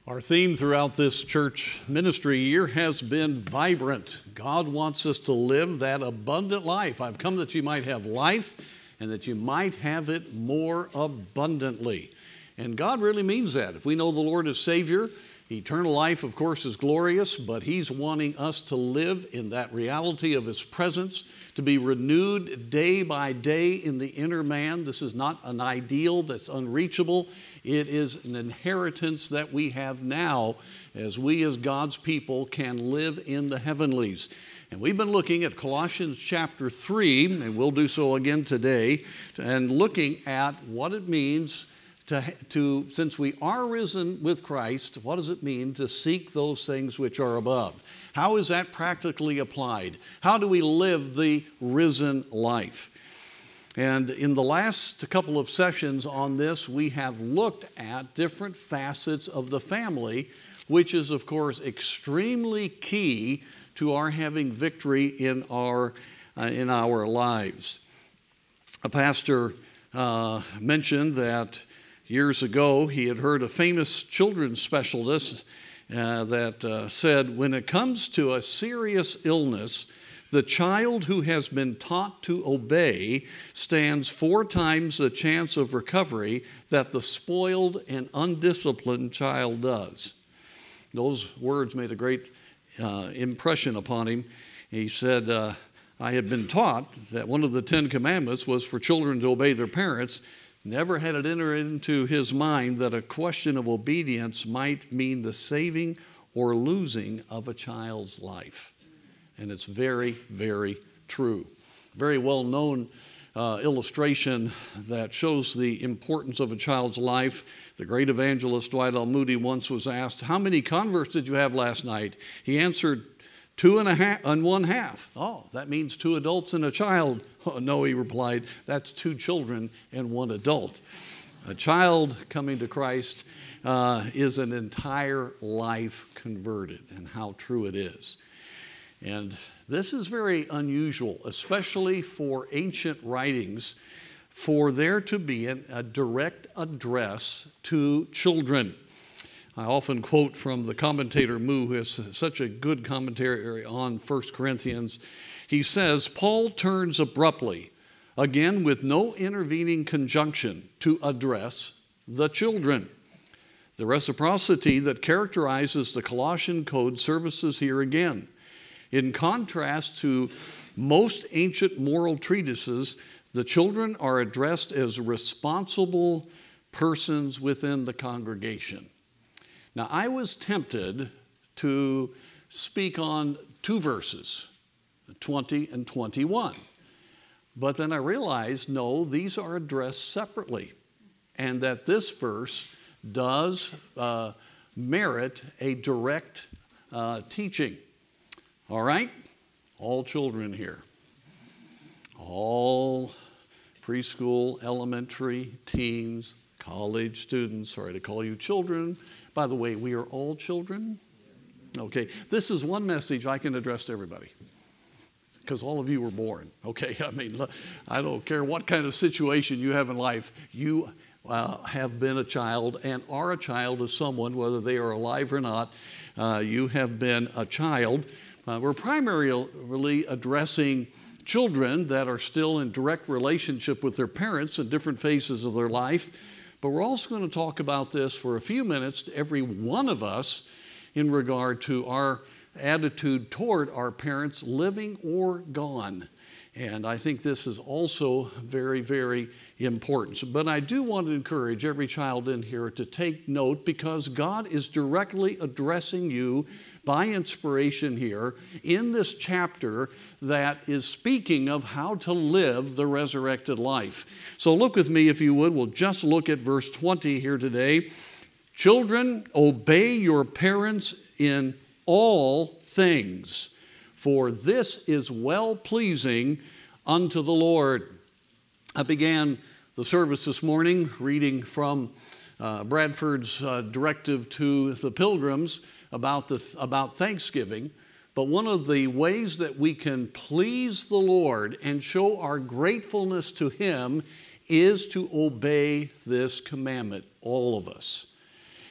Our theme throughout this church ministry year has been vibrant. God wants us to live that abundant life. I've come that you might have life and that you might have it more abundantly. And God really means that. If we know the Lord as Savior, eternal life, of course, is glorious, but He's wanting us to live in that reality of His presence, to be renewed day by day in the inner man. This is not an ideal that's unreachable. It is an inheritance that we have now as we as God's people can live in the heavenlies. And we've been looking at Colossians chapter 3, and we'll do so again today, and looking at what it means to since we are risen with Christ, what does it mean to seek those things which are above? How is that practically applied? How do we live the risen life? And in the last couple of sessions on this, we have looked at different facets of the family, which is, of course, extremely key to our having victory in our lives. A pastor mentioned that years ago he had heard a famous children's specialist that said, when it comes to a serious illness, the child who has been taught to obey stands 4 times the chance of recovery that the spoiled and undisciplined child does. Those words made a great impression upon him. He said, I had been taught that one of the 10 commandments was for children to obey their parents. Never had it enter into his mind that a question of obedience might mean the saving or losing of a child's life. And it's very, very true. Very well-known illustration that shows the importance of a child's life. The great evangelist Dwight L. Moody once was asked, how many converts did you have last night? He answered, 2.5 and 1/2. Oh, that means 2 adults and a child. Oh, no, he replied, that's 2 children and 1 adult. A child coming to Christ is an entire life converted, and how true it is. And this is very unusual, especially for ancient writings, for there to be a direct address to children. I often quote from the commentator Moo, who has such a good commentary on 1 Corinthians. He says, Paul turns abruptly, again with no intervening conjunction, to address the children. The reciprocity that characterizes the Colossian code surfaces here again. In contrast to most ancient moral treatises, the children are addressed as responsible persons within the congregation. Now, I was tempted to speak on 2 verses, 20 and 21. But then I realized, no, these are addressed separately, and that this verse does merit a direct teaching. All right? All children here. All preschool, elementary, teens, college students. Sorry to call you children. By the way, we are all children. Okay, this is one message I can address to everybody, because all of you were born. Okay, I mean, I don't care what kind of situation you have in life. You have been a child and are a child of someone, whether they are alive or not. You have been a child. We're primarily addressing children that are still in direct relationship with their parents in different phases of their life. But we're also going to talk about this for a few minutes to every one of us in regard to our attitude toward our parents, living or gone. And I think this is also very, very important. But I do want to encourage every child in here to take note, because God is directly addressing you by inspiration here in this chapter that is speaking of how to live the resurrected life. So look with me, if you would. We'll just look at verse 20 here today. Children, obey your parents in all things, for this is well-pleasing unto the Lord. I began the service this morning reading from Bradford's directive to the pilgrims about Thanksgiving. But one of the ways that we can please the Lord and show our gratefulness to Him is to obey this commandment, all of us.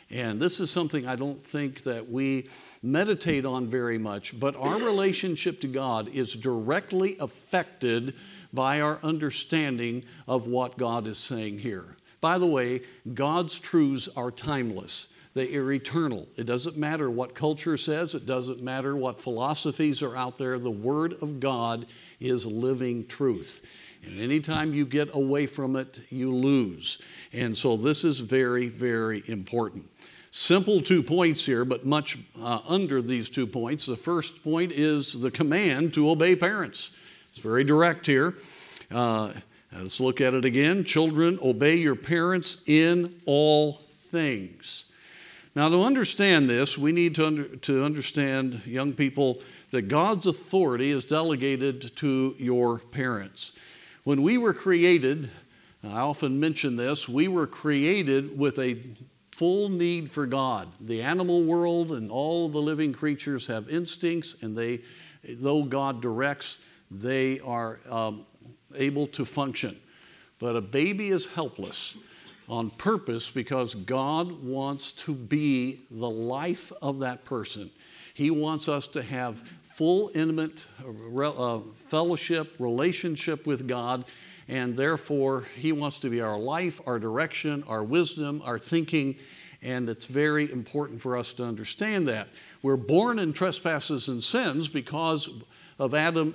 And this is something I don't think that we meditate on very much, but our relationship to God is directly affected by our understanding of what God is saying here. By the way, God's truths are timeless. They are eternal. It doesn't matter what culture says. It doesn't matter what philosophies are out there. The Word of God is living truth. And anytime you get away from it, you lose. And so this is very, very important. Simple 2 points here, but much under these 2 points. The first point is the command to obey parents. It's very direct here. Let's look at it again. Children, obey your parents in all things. Now, to understand this, we need to understand, young people, that God's authority is delegated to your parents. When we were created, I often mention this, we were created with a full need for God. The animal world and all the living creatures have instincts, and though God directs, they are able to function. But a baby is helpless on purpose because God wants to be the life of that person. He wants us to have full, intimate fellowship, relationship with God, and therefore He wants to be our life, our direction, our wisdom, our thinking, and it's very important for us to understand that. We're born in trespasses and sins because of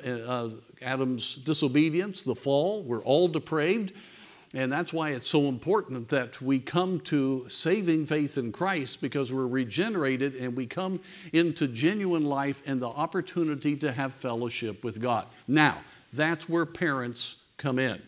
Adam's disobedience, the fall. We're all depraved, and that's why it's so important that we come to saving faith in Christ, because we're regenerated and we come into genuine life and the opportunity to have fellowship with God. Now, that's where parents come in.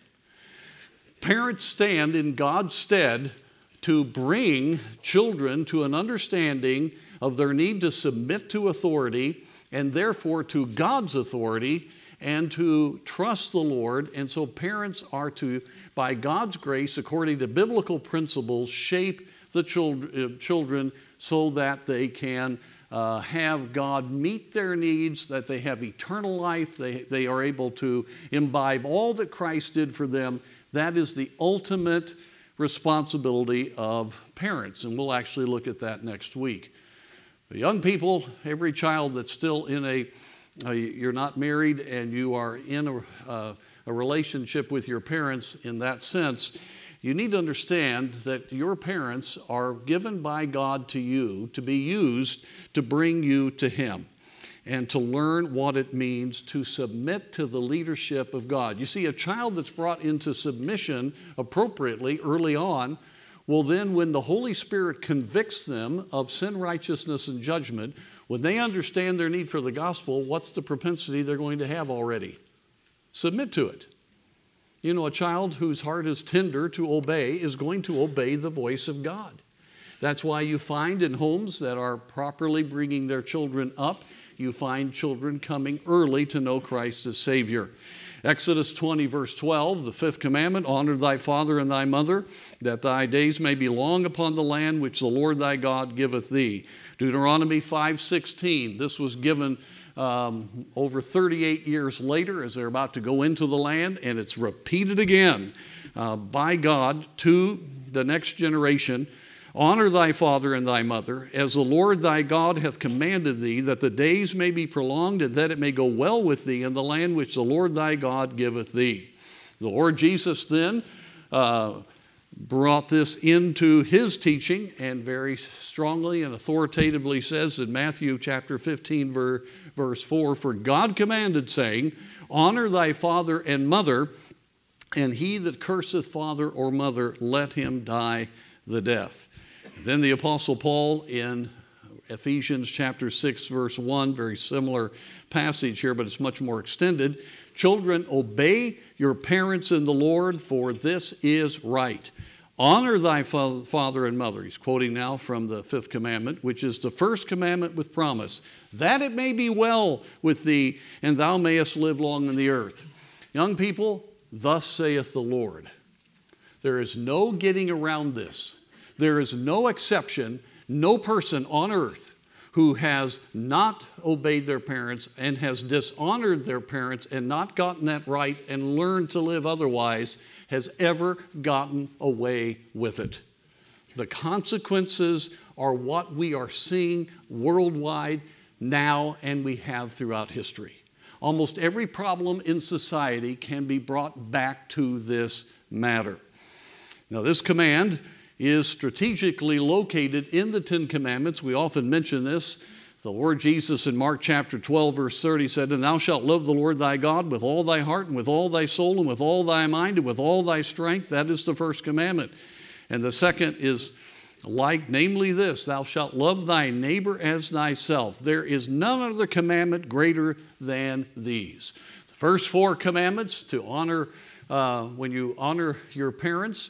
Parents stand in God's stead to bring children to an understanding of their need to submit to authority and therefore to God's authority and to trust the Lord. And so parents are to, by God's grace, according to biblical principles, shape the children so that they can have God meet their needs, that they have eternal life, they are able to imbibe all that Christ did for them. That is the ultimate responsibility of parents, and we'll actually look at that next week. But young people, every child that's still in you're not married and you are in a relationship with your parents in that sense, you need to understand that your parents are given by God to you to be used to bring you to Him and to learn what it means to submit to the leadership of God. You see, a child that's brought into submission appropriately early on will then, when the Holy Spirit convicts them of sin, righteousness, and judgment, when they understand their need for the gospel, what's the propensity they're going to have already? Submit to it. You know, a child whose heart is tender to obey is going to obey the voice of God. That's why you find in homes that are properly bringing their children up, you find children coming early to know Christ as Savior. Exodus 20, verse 12, the fifth commandment, honor thy father and thy mother, that thy days may be long upon the land which the Lord thy God giveth thee. Deuteronomy 5:16, this was given over 38 years later as they're about to go into the land, and it's repeated again by God to the next generation. Honor thy father and thy mother, as the Lord thy God hath commanded thee, that the days may be prolonged, and that it may go well with thee in the land which the Lord thy God giveth thee. The Lord Jesus then brought this into His teaching, and very strongly and authoritatively says in Matthew chapter 15, verse 4, for God commanded, saying, honor thy father and mother, and he that curseth father or mother, let him die the death. Then the Apostle Paul in Ephesians chapter 6, verse 1, very similar passage here, but it's much more extended. Children, obey your parents in the Lord, for this is right. Honor thy father and mother. He's quoting now from the fifth commandment, which is the first commandment with promise, that it may be well with thee, and thou mayest live long in the earth. Young people, thus saith the Lord. There is no getting around this. There is no exception, no person on earth who has not obeyed their parents and has dishonored their parents and not gotten that right and learned to live otherwise has ever gotten away with it. The consequences are what we are seeing worldwide now and we have throughout history. Almost every problem in society can be brought back to this matter. Now, this command is strategically located in the Ten Commandments. We often mention this. The Lord Jesus in Mark chapter 12, verse 30 said, "And thou shalt love the Lord thy God with all thy heart and with all thy soul and with all thy mind and with all thy strength." That is the first commandment. And the second is like, namely this, "Thou shalt love thy neighbor as thyself." There is none other commandment greater than these. The first four commandments to honor, when you honor your parents,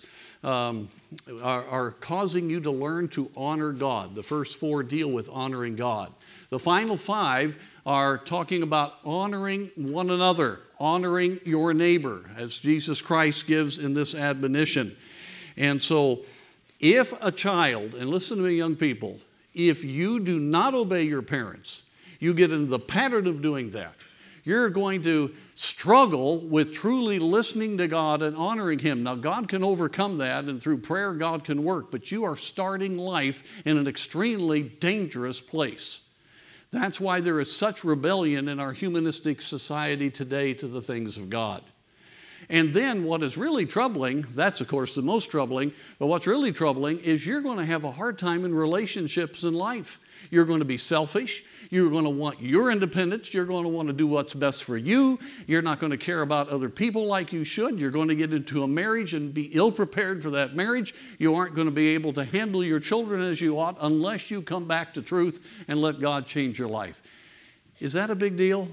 are causing you to learn to honor God. The first four deal with honoring God. The final five are talking about honoring one another, honoring your neighbor, as Jesus Christ gives in this admonition. And so, if a child, and listen to me, young people, if you do not obey your parents, you get into the pattern of doing that, you're going to struggle with truly listening to God and honoring Him. Now, God can overcome that, and through prayer, God can work, but you are starting life in an extremely dangerous place. That's why there is such rebellion in our humanistic society today to the things of God. And then what is really troubling, that's of course the most troubling, but what's really troubling is you're going to have a hard time in relationships in life. You're going to be selfish. You're going to want your independence. You're going to want to do what's best for you. You're not going to care about other people like you should. You're going to get into a marriage and be ill-prepared for that marriage. You aren't going to be able to handle your children as you ought unless you come back to truth and let God change your life. Is that a big deal?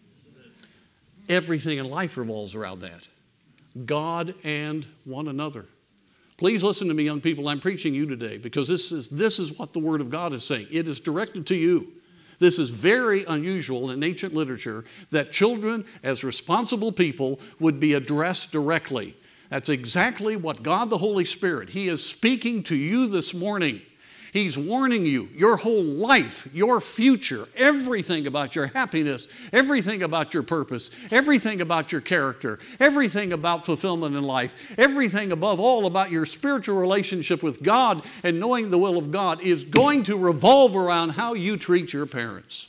Everything in life revolves around that. God and one another. Please listen to me, young people. I'm preaching you today because this is what the Word of God is saying. It is directed to you. This is very unusual in ancient literature that children, as responsible people, would be addressed directly. That's exactly what God the Holy Spirit, He is speaking to you this morning. He's warning you, your whole life, your future, everything about your happiness, everything about your purpose, everything about your character, everything about fulfillment in life, everything above all about your spiritual relationship with God and knowing the will of God is going to revolve around how you treat your parents.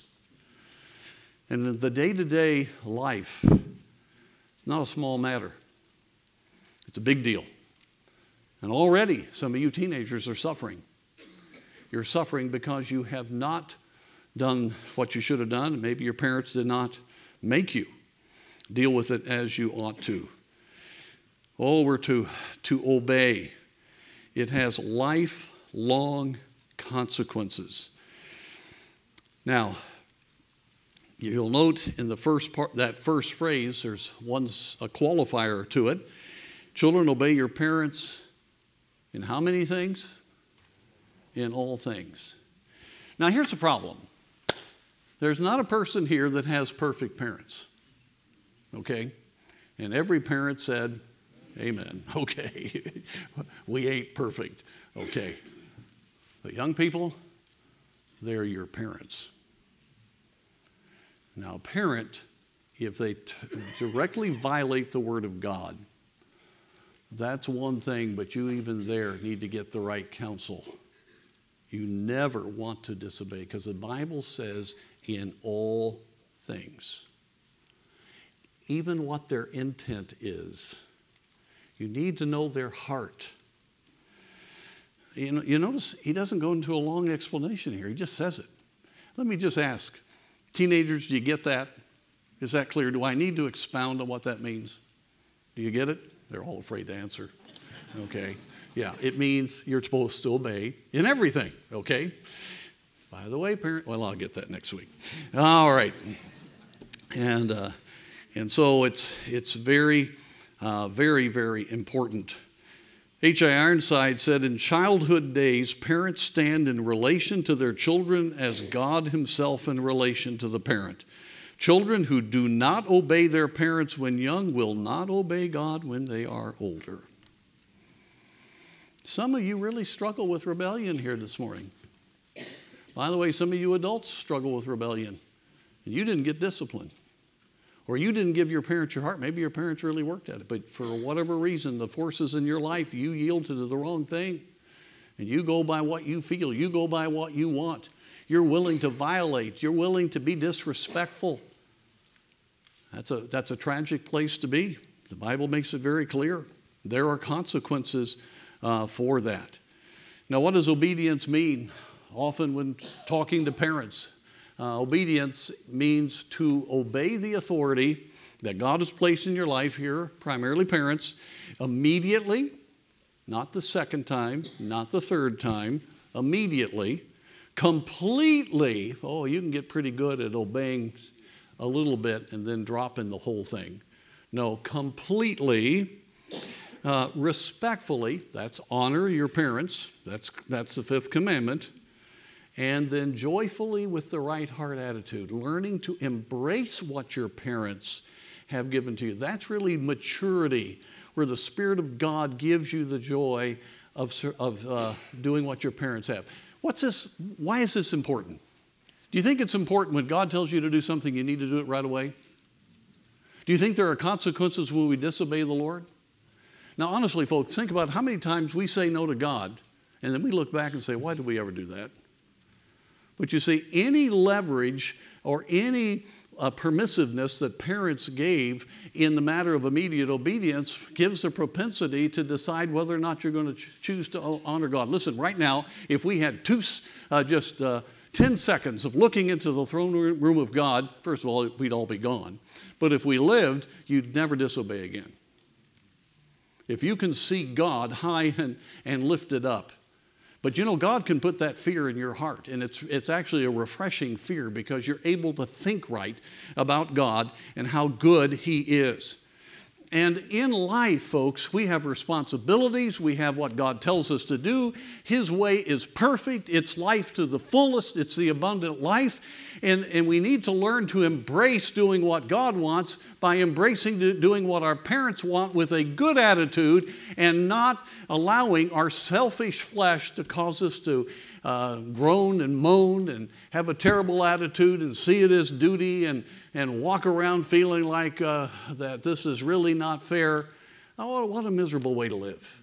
And in the day-to-day life, it's not a small matter. It's a big deal. And already some of you teenagers are suffering. You're suffering because you have not done what you should have done. Maybe your parents did not make you deal with it as you ought to. Oh, we're to obey. It has lifelong consequences. Now, you'll note in the first part, that first phrase, there's a qualifier to it. Children, obey your parents in how many things? In all things. Now, here's the problem. There's not a person here that has perfect parents. Okay? And every parent said, amen. Okay. We ain't perfect. Okay. But young people, they're your parents. Now, a parent, if they directly violate the Word of God, that's one thing, but you even there need to get the right counsel. You never want to disobey because the Bible says in all things. Even what their intent is. You need to know their heart. You notice he doesn't go into a long explanation here. He just says it. Let me just ask, teenagers, do you get that? Is that clear? Do I need to expound on what that means? Do you get it? They're all afraid to answer. Okay. Yeah, it means you're supposed to obey in everything, okay? By the way, parent, well, I'll get that next week. All right. And so it's very, very, very important. H.I. Ironside said, in childhood days, parents stand in relation to their children as God Himself in relation to the parent. Children who do not obey their parents when young will not obey God when they are older. Some of you really struggle with rebellion here this morning. By the way, some of you adults struggle with rebellion. And you didn't get disciplined. Or you didn't give your parents your heart. Maybe your parents really worked at it. But for whatever reason, the forces in your life, you yielded to the wrong thing. And you go by what you feel. You go by what you want. You're willing to violate. You're willing to be disrespectful. That's a tragic place to be. The Bible makes it very clear. There are consequences for that. Now, what does obedience mean? Often when talking to parents, obedience means to obey the authority that God has placed in your life here, primarily parents, immediately, not the second time, not the third time, immediately, completely. Oh, you can get pretty good at obeying a little bit and then dropping the whole thing. No, completely, respectfully, that's honor your parents, that's the fifth commandment, and then joyfully with the right heart attitude, learning to embrace what your parents have given to you. That's really maturity, where the Spirit of God gives you the joy of doing what your parents have. What's this? Why is this important? Do you think it's important when God tells you to do something, you need to do it right away? Do you think there are consequences when we disobey the Lord? Now, honestly, folks, think about how many times we say no to God, and then we look back and say, why did we ever do that? But you see, any leverage or any permissiveness that parents gave in the matter of immediate obedience gives the propensity to decide whether or not you're going to choose to honor God. Listen, right now, if we had 10 seconds of looking into the throne room of God, first of all, we'd all be gone. But if we lived, you'd never disobey again. If you can see God high and lifted up. But you know, God can put that fear in your heart, and it's actually a refreshing fear because you're able to think right about God and how good He is. And in life, folks, we have responsibilities. We have what God tells us to do. His way is perfect. It's life to the fullest. It's the abundant life. And we need to learn to embrace doing what God wants by embracing doing what our parents want with a good attitude and not allowing our selfish flesh to cause us to groan and moan and have a terrible attitude and see it as duty and walk around feeling like that this is really not fair. Oh, what a miserable way to live.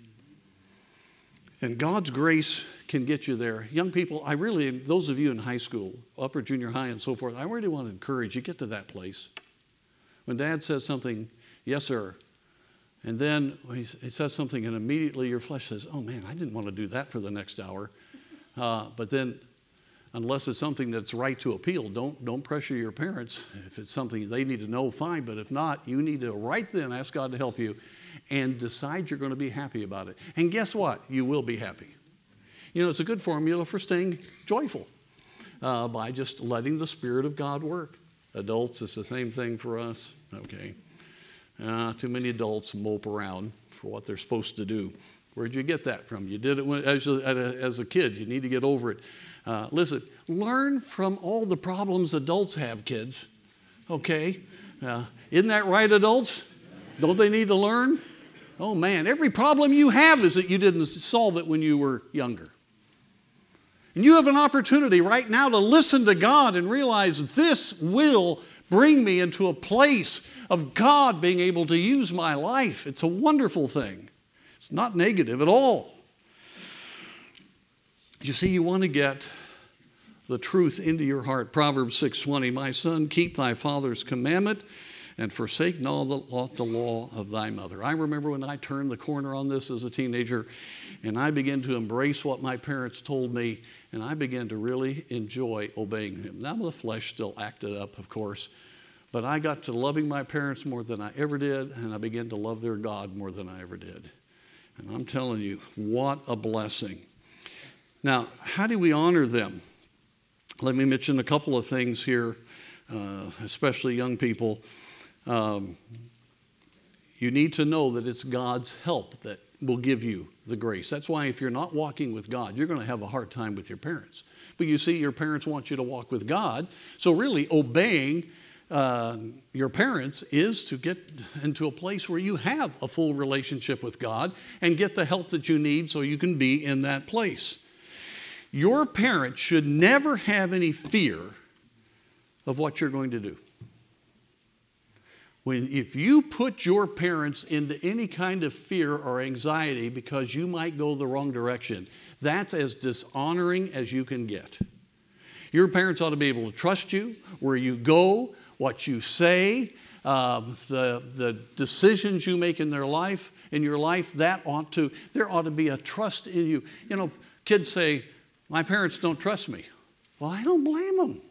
And God's grace can get you there. Young people, those of you in high school, upper junior high and so forth, I really want to encourage you, get to that place. When Dad says something, yes, sir, and then he says something and immediately your flesh says, oh man, I didn't want to do that for the next hour. But then, unless it's something that's right to appeal, don't pressure your parents. If it's something they need to know, fine. But if not, you need to right then ask God to help you and decide you're going to be happy about it. And guess what? You will be happy. You know, it's a good formula for staying joyful by just letting the Spirit of God work. Adults, it's the same thing for us. Okay. Too many adults mope around for what they're supposed to do. Where'd you get that from? You did it as a kid. You need to get over it. Listen, learn from all the problems adults have, kids. Okay? Isn't that right, adults? Don't they need to learn? Oh, man, every problem you have is that you didn't solve it when you were younger. And you have an opportunity right now to listen to God and realize this will bring me into a place of God being able to use my life. It's a wonderful thing. It's not negative at all. You see, you want to get the truth into your heart. Proverbs 6:20, my son, keep thy father's commandment and forsake not the law of thy mother. I remember when I turned the corner on this as a teenager and I began to embrace what my parents told me and I began to really enjoy obeying them. Now the flesh still acted up, of course, but I got to loving my parents more than I ever did and I began to love their God more than I ever did. And I'm telling you, what a blessing. Now, how do we honor them? Let me mention a couple of things here, especially young people. You need to know that it's God's help that will give you the grace. That's why if you're not walking with God, you're going to have a hard time with your parents. But you see, your parents want you to walk with God. So really, obeying your parents is to get into a place where you have a full relationship with God and get the help that you need so you can be in that place. Your parents should never have any fear of what you're going to do. If you put your parents into any kind of fear or anxiety because you might go the wrong direction, that's as dishonoring as you can get. Your parents ought to be able to trust you, where you go, what you say, the decisions you make in your life, there ought to be a trust in you. You know, kids say, my parents don't trust me. Well, I don't blame them.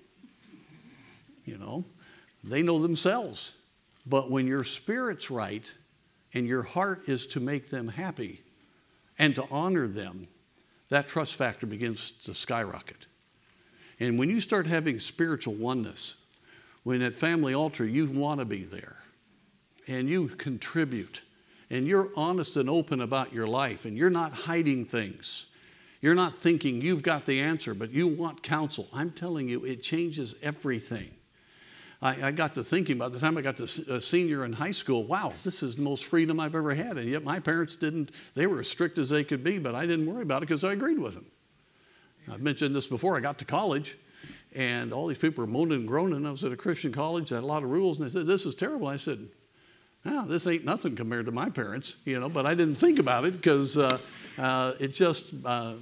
You know, they know themselves. But when your spirit's right and your heart is to make them happy and to honor them, that trust factor begins to skyrocket. And when you start having spiritual oneness, when at family altar you want to be there and you contribute and you're honest and open about your life and you're not hiding things, you're not thinking you've got the answer, but you want counsel, I'm telling you, it changes everything. I got to thinking, by the time I got to a senior in high school, wow, this is the most freedom I've ever had. And yet my parents they were as strict as they could be, but I didn't worry about it because I agreed with them. I've mentioned this before. I got to college, and all these people were moaning and groaning. I was at a Christian college, had a lot of rules, and they said, this is terrible. I said, no, this ain't nothing compared to my parents, but I didn't think about it because it just, I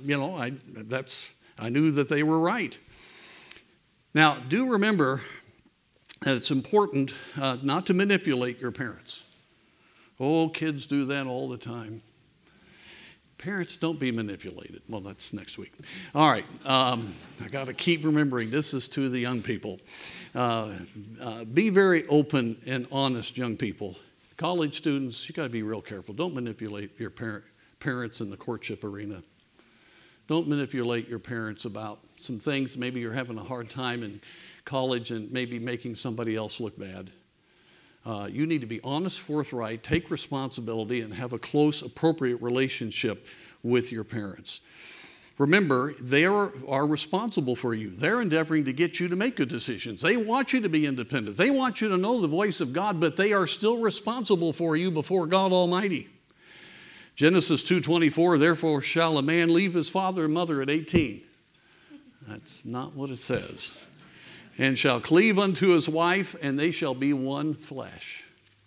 knew that they were right. Now, do remember that it's important not to manipulate your parents. Oh, kids do that all the time. Parents, don't be manipulated. Well, that's next week. All right, I got to keep remembering this is to the young people. Be very open and honest, young people. College students, you got to be real careful. Don't manipulate your parents in the courtship arena. Don't manipulate your parents about some things. Maybe you're having a hard time in college and maybe making somebody else look bad. You need to be honest, forthright, take responsibility, and have a close, appropriate relationship with your parents. Remember, they are responsible for you. They're endeavoring to get you to make good decisions. They want you to be independent. They want you to know the voice of God, but they are still responsible for you before God Almighty. Genesis 2:24, therefore shall a man leave his father and mother at 18. That's not what it says. And shall cleave unto his wife, and they shall be one flesh.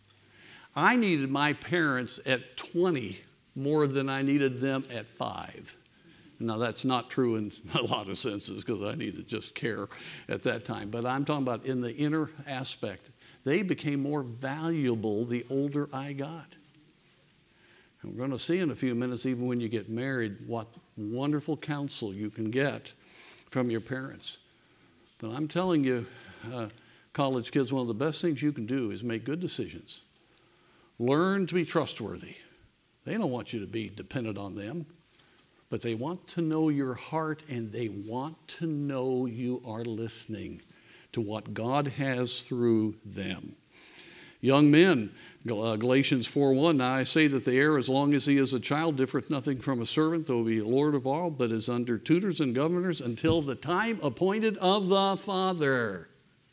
I needed my parents at 20 more than I needed them at 5. Now, that's not true in a lot of senses because I needed just care at that time. But I'm talking about in the inner aspect. They became more valuable the older I got. And we're going to see in a few minutes, even when you get married, what wonderful counsel you can get from your parents. But I'm telling you, college kids, one of the best things you can do is make good decisions. Learn to be trustworthy. They don't want you to be dependent on them, but they want to know your heart and they want to know you are listening to what God has through them. Young men, Galatians 4:1, now I say that the heir, as long as he is a child, differeth nothing from a servant, though he be Lord of all, but is under tutors and governors until the time appointed of the Father.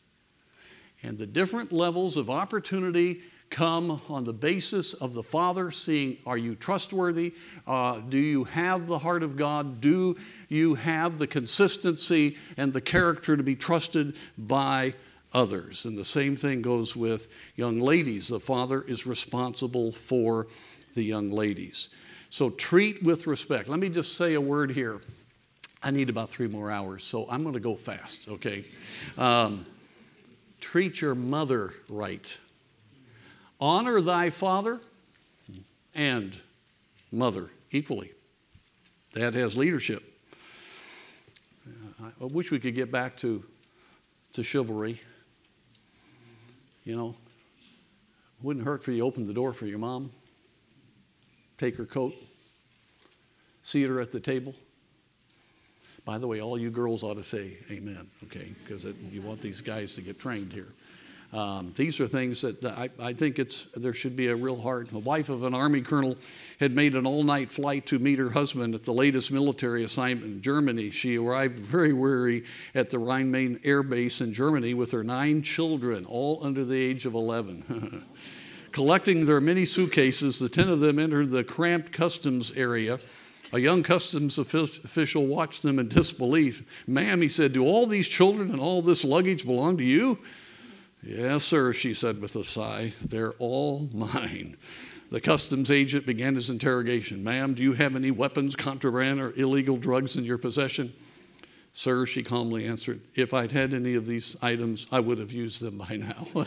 And the different levels of opportunity come on the basis of the Father seeing, are you trustworthy? Do you have the heart of God? Do you have the consistency and the character to be trusted by others? And the same thing goes with young ladies. The father is responsible for the young ladies. So treat with respect. Let me just say a word here. I need about 3 more hours, so I'm going to go fast, okay? Treat your mother right. Honor thy father and mother equally. Dad has leadership. I wish we could get back to chivalry. Wouldn't hurt for you to open the door for your mom, take her coat, seat her at the table. By the way, all you girls ought to say amen, okay, because you want these guys to get trained here. These are things that I think there should be a real heart. The wife of an Army colonel had made an all-night flight to meet her husband at the latest military assignment in Germany. She arrived very weary at the Rhein-Main Air Base in Germany with her 9 children, all under the age of 11. Collecting their many suitcases, the 10 of them entered the cramped customs area. A young customs official watched them in disbelief. Ma'am, he said, do all these children and all this luggage belong to you? Yes, sir, she said with a sigh. They're all mine. The customs agent began his interrogation. Ma'am, do you have any weapons, contraband, or illegal drugs in your possession? Sir, she calmly answered, if I'd had any of these items, I would have used them by now.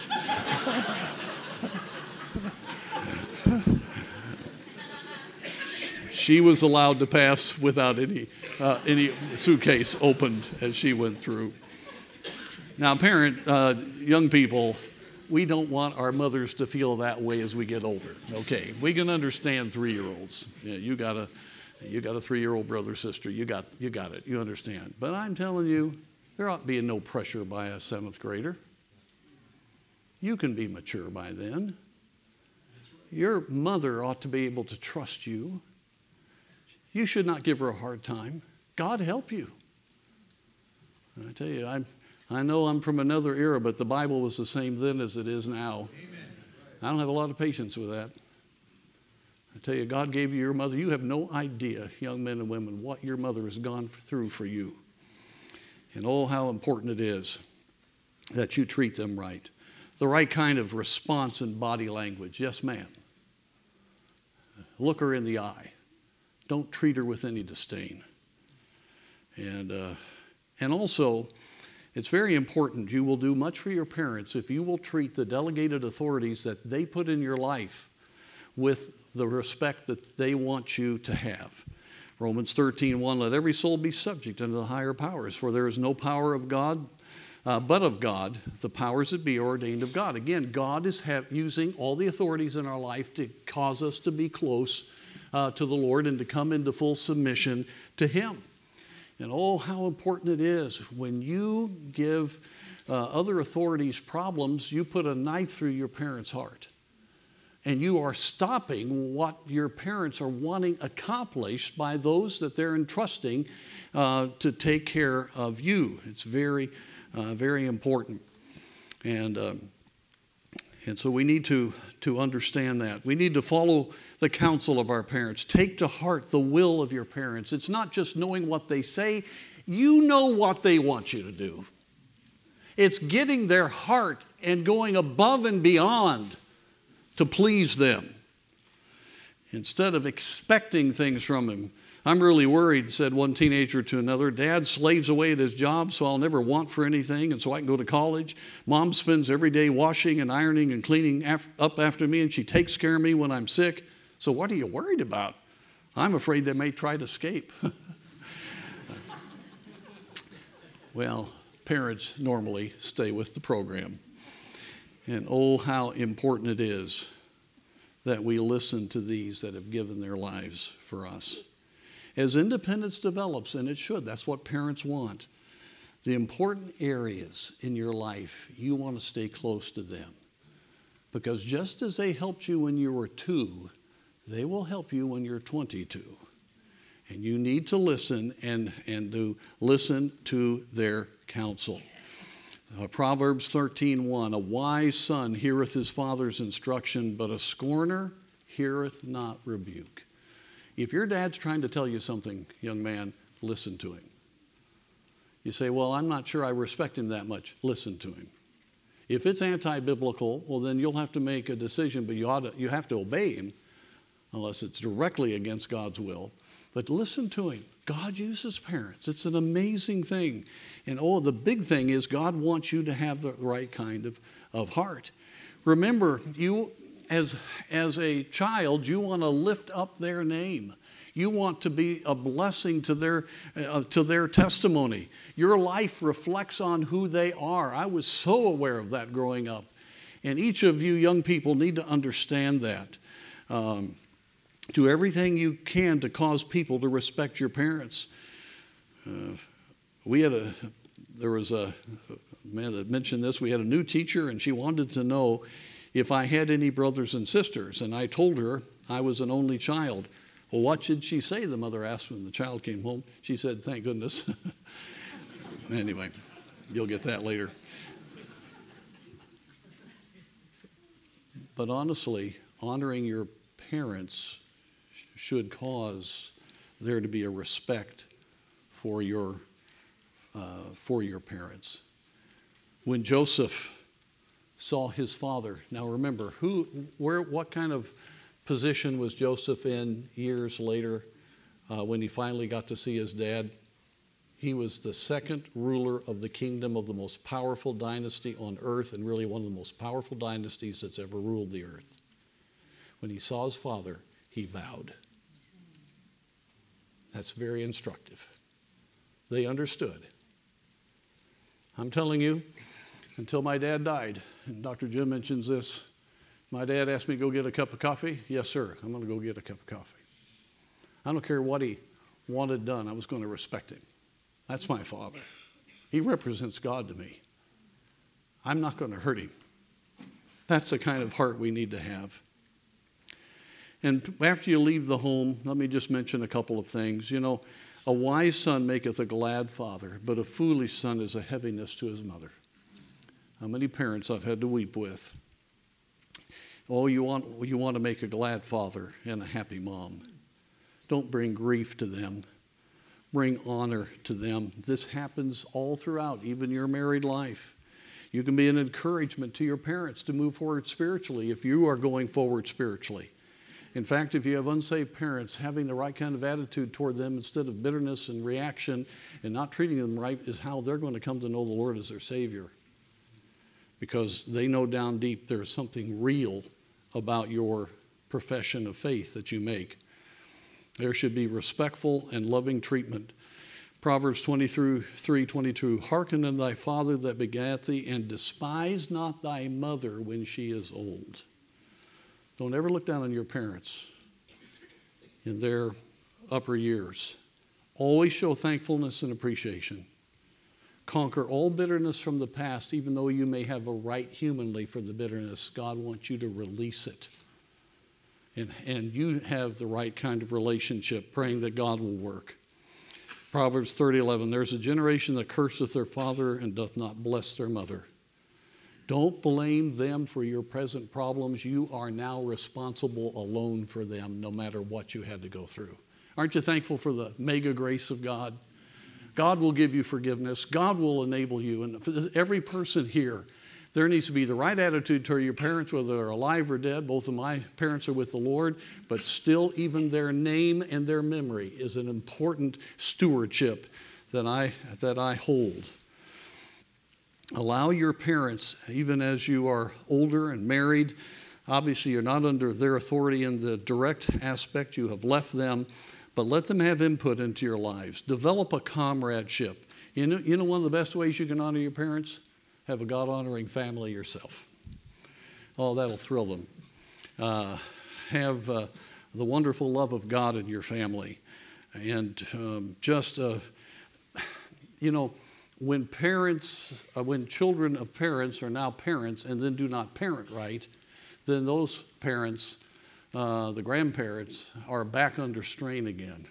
She was allowed to pass without any suitcase opened as she went through. Now, young people, we don't want our mothers to feel that way as we get older. Okay, we can understand 3-year-olds. Yeah, you got a 3-year-old brother, sister. You got it. You understand. But I'm telling you, there ought to be no pressure by a 7th grader. You can be mature by then. Your mother ought to be able to trust you. You should not give her a hard time. God help you. I tell you, I know I'm from another era, but the Bible was the same then as it is now. Amen. I don't have a lot of patience with that. I tell you, God gave you your mother. You have no idea, young men and women, what your mother has gone through for you. And oh, how important it is that you treat them right. The right kind of response and body language. Yes, ma'am. Look her in the eye. Don't treat her with any disdain. And also, it's very important. You will do much for your parents if you will treat the delegated authorities that they put in your life with the respect that they want you to have. Romans 13:1, let every soul be subject unto the higher powers, for there is no power of God but of God. The powers that be are ordained of God. Again, God is using all the authorities in our life to cause us to be close to the Lord and to come into full submission to Him. And oh, how important it is when you give other authorities problems, you put a knife through your parents' heart. And you are stopping what your parents are wanting accomplished by those that they're entrusting to take care of you. It's very, very important. And so we need to understand that. We need to follow the counsel of our parents. Take to heart the will of your parents. It's not just knowing what they say. You know what they want you to do. It's getting their heart and going above and beyond to please them instead of expecting things from them. I'm really worried, said one teenager to another. Dad slaves away at his job, so I'll never want for anything, and so I can go to college. Mom spends every day washing and ironing and cleaning up after me, and she takes care of me when I'm sick. So what are you worried about? I'm afraid they may try to escape. Well, parents normally stay with the program. And oh, how important it is that we listen to these that have given their lives for us. As independence develops, and it should, that's what parents want, the important areas in your life, you want to stay close to them. Because just as they helped you when you were 2, they will help you when you're 22. And you need to listen and to listen to their counsel. Proverbs 13:1, a wise son heareth his father's instruction, but a scorner heareth not rebuke. If your dad's trying to tell you something, young man, listen to him. You say, well, I'm not sure I respect him that much. Listen to him. If it's anti-biblical, well, then you'll have to make a decision, but you have to obey him unless it's directly against God's will. But listen to him. God uses parents. It's an amazing thing. And the big thing is God wants you to have the right kind of heart. Remember, you as a child, you want to lift up their name. You want to be a blessing to their testimony. Your life reflects on who they are. I was so aware of that growing up. And each of you young people need to understand that. Do everything you can to cause people to respect your parents. There was a man that mentioned this. We had a new teacher, and she wanted to know if I had any brothers and sisters. And I told her I was an only child. Well, what did she say? The mother asked when the child came home. She said, thank goodness. Anyway, you'll get that later. But honestly, honoring your parents should cause there to be a respect for your parents. When Joseph saw his father. Now remember, what kind of position was Joseph in years later when he finally got to see his dad? He was the second ruler of the kingdom of the most powerful dynasty on earth, and really one of the most powerful dynasties that's ever ruled the earth. When he saw his father, he bowed. That's very instructive. They understood. I'm telling you, until my dad died, and Dr. Jim mentions this, my dad asked me to go get a cup of coffee. Yes, sir, I'm going to go get a cup of coffee. I don't care what he wanted done, I was going to respect him. That's my father. He represents God to me. I'm not going to hurt him. That's the kind of heart we need to have. And after you leave the home, let me just mention a couple of things. You know, a wise son maketh a glad father, but a foolish son is a heaviness to his mother. How many parents I've had to weep with. Oh, you want to make a glad father and a happy mom. Don't bring grief to them. Bring honor to them. This happens all throughout, even your married life. You can be an encouragement to your parents to move forward spiritually if you are going forward spiritually. In fact, if you have unsaved parents, having the right kind of attitude toward them instead of bitterness and reaction and not treating them right is how they're going to come to know the Lord as their Savior. Because they know down deep there's something real about your profession of faith that you make. There should be respectful and loving treatment. Proverbs 23:22, hearken unto thy father that begat thee, and despise not thy mother when she is old. Don't ever look down on your parents in their upper years. Always show thankfulness and appreciation. Conquer all bitterness from the past, even though you may have a right humanly for the bitterness. God wants you to release it. And you have the right kind of relationship, praying that God will work. Proverbs 30:11, there's a generation that curseth their father and doth not bless their mother. Don't blame them for your present problems. You are now responsible alone for them, no matter what you had to go through. Aren't you thankful for the mega grace of God? God will give you forgiveness. God will enable you. And for every person here, there needs to be the right attitude toward your parents, whether they're alive or dead. Both of my parents are with the Lord, but still even their name and their memory is an important stewardship that I hold. Allow your parents, even as you are older and married, obviously you're not under their authority in the direct aspect, you have left them, but let them have input into your lives. Develop a comradeship. You know one of the best ways you can honor your parents? Have a God-honoring family yourself. Oh, that'll thrill them. Have the wonderful love of God in your family. And when children of parents are now parents and then do not parent right, then those parents, the grandparents, are back under strain again.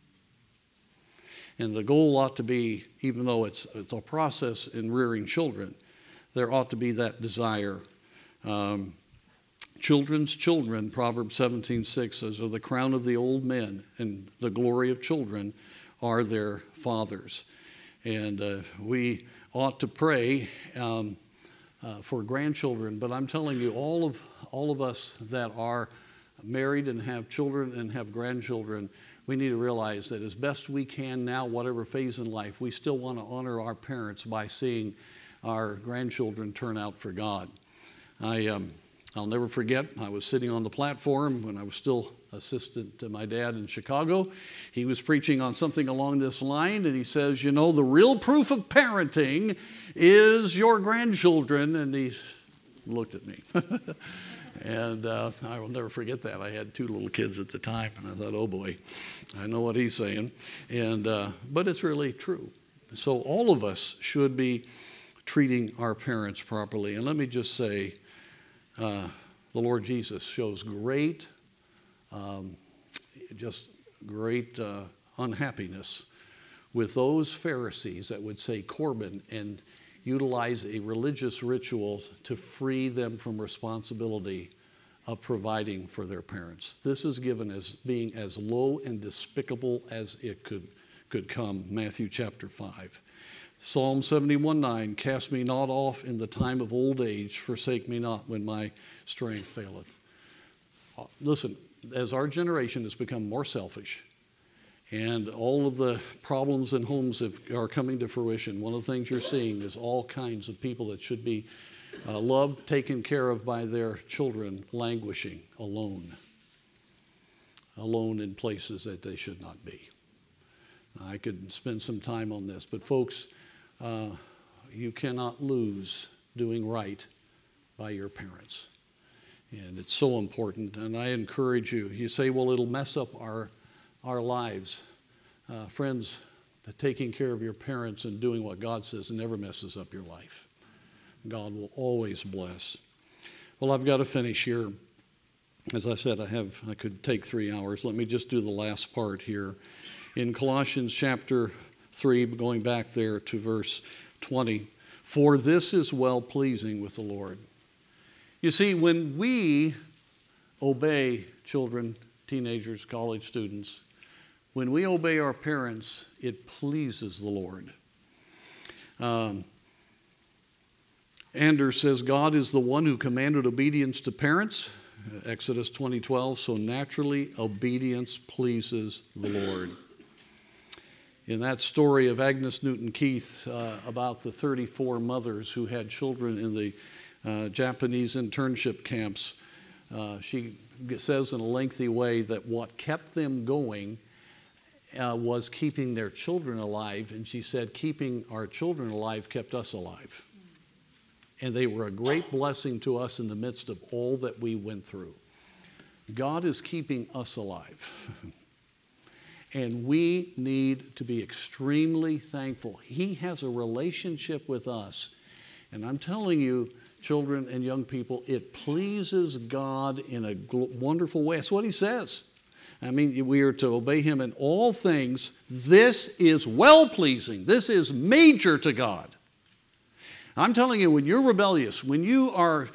And the goal ought to be, even though it's a process in rearing children, there ought to be that desire. Children's children, Proverbs 17:6 says, are the crown of the old men, and the glory of children are their fathers. And we ought to pray for grandchildren, but I'm telling you, all of us that are married and have children and have grandchildren, we need to realize that as best we can now, whatever phase in life, we still want to honor our parents by seeing our grandchildren turn out for God. I'll never forget, I was sitting on the platform when I was still assistant to my dad in Chicago. He was preaching on something along this line, and he says, the real proof of parenting is your grandchildren. And he looked at me. And I will never forget that. I had 2 little kids at the time, and I thought, oh boy, I know what he's saying. But it's really true. So all of us should be treating our parents properly. And let me just say, the Lord Jesus shows great unhappiness with those Pharisees that would say Corban and utilize a religious ritual to free them from responsibility of providing for their parents. This is given as being as low and despicable as it could come, Matthew chapter 5. Psalm 71:9, cast me not off in the time of old age, forsake me not when my strength faileth. Listen, as our generation has become more selfish and all of the problems in homes are coming to fruition, one of the things you're seeing is all kinds of people that should be loved, taken care of by their children, languishing alone in places that they should not be. Now, I could spend some time on this, but folks, you cannot lose doing right by your parents. And it's so important, and I encourage you. You say, well, it'll mess up our lives. Friends, taking care of your parents and doing what God says never messes up your life. God will always bless. Well, I've got to finish here. As I said, I could take 3 hours. Let me just do the last part here. In Colossians chapter 3, going back there to verse 20, for this is well-pleasing with the Lord. You see, when we obey children, teenagers, college students, when we obey our parents, it pleases the Lord. Anders says, God is the one who commanded obedience to parents, Exodus 20:12, so naturally obedience pleases the Lord. In that story of Agnes Newton Keith about the 34 mothers who had children in the Japanese internship camps, she says in a lengthy way that what kept them going was keeping their children alive, and she said keeping our children alive kept us alive. And they were a great blessing to us in the midst of all that we went through. God is keeping us alive. And we need to be extremely thankful. He has a relationship with us. And I'm telling you, children and young people, it pleases God in a wonderful way. That's what he says. I mean, we are to obey him in all things. This is well-pleasing. This is major to God. I'm telling you, when you're rebellious, when you are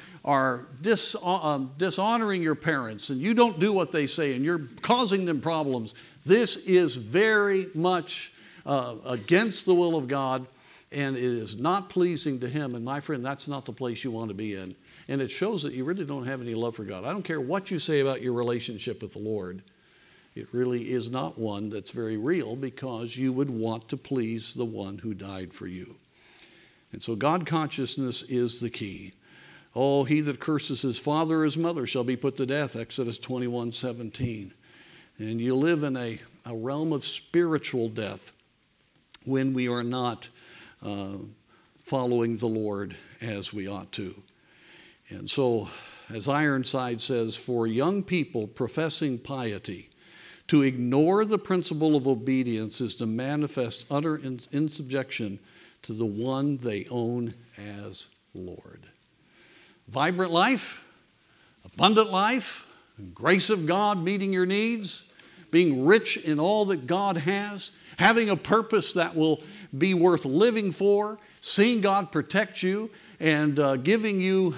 dishonoring your parents and you don't do what they say and you're causing them problems, this is very much against the will of God, and it is not pleasing to him. And my friend, that's not the place you want to be in. And it shows that you really don't have any love for God. I don't care what you say about your relationship with the Lord. It really is not one that's very real, because you would want to please the one who died for you. And so God consciousness is the key. Oh, he that curses his father or his mother shall be put to death, Exodus 21:17. And you live in a realm of spiritual death when we are not following the Lord as we ought to. And so, as Ironside says, for young people professing piety, to ignore the principle of obedience is to manifest utter insubjection to the one they own as Lord. Vibrant life, abundant life, grace of God meeting your needs, being rich in all that God has, having a purpose that will be worth living for, seeing God protect you, and giving you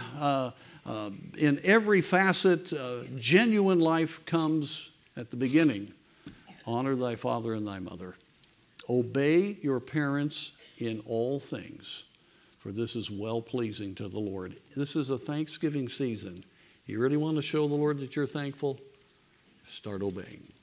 in every facet genuine life comes at the beginning. Honor thy father and thy mother. Obey your parents in all things, for this is well-pleasing to the Lord. This is a Thanksgiving season. You really want to show the Lord that you're thankful? Start obeying.